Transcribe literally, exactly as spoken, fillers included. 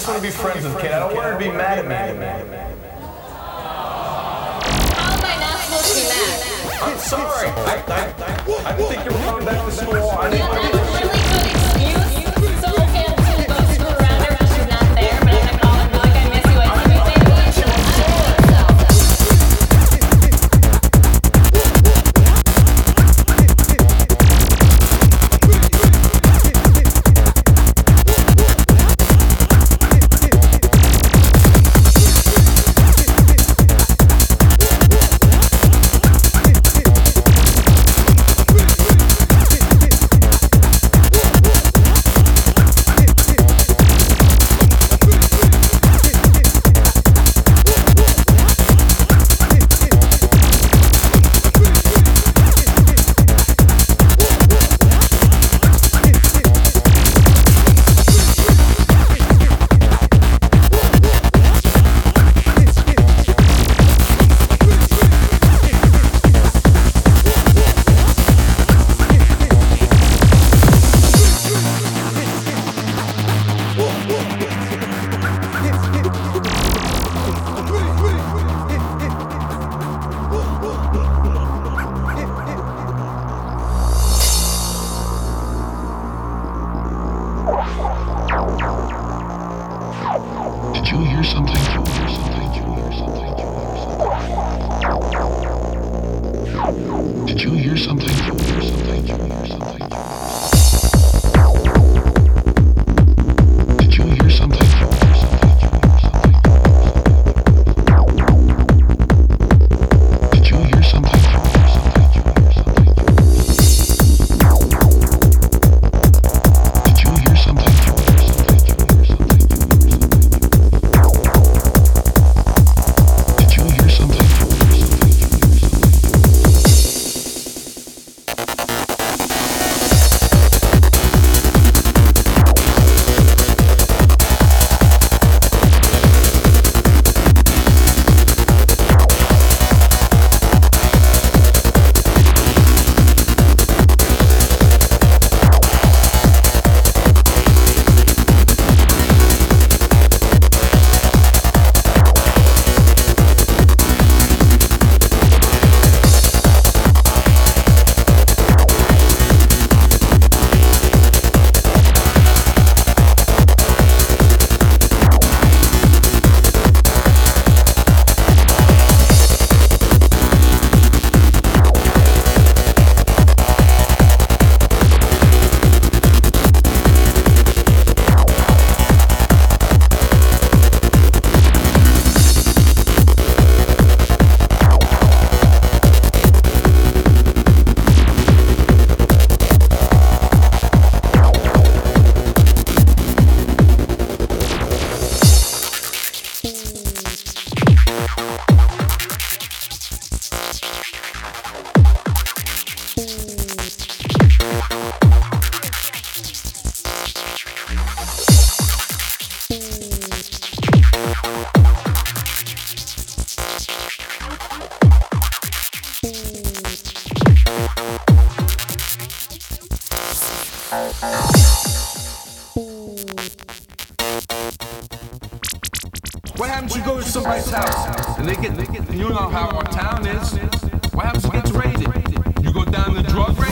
just want to be friends with Kate. I don't want her to be mad at me anymore. How am I not supposed to be mad? I'm sorry. I, I, I didn't think you were coming back to school. I didn't, Yeah, I that's didn't, a really good excuse. So okay, I'm just gonna go screw around her because she's not there, but I'm not gonna call her and be like, I miss you, I love you, baby. I don't think What happens if you go to somebody's house and they get, they get, you know how our town is. What happens if it gets raided? You go down the drug raid?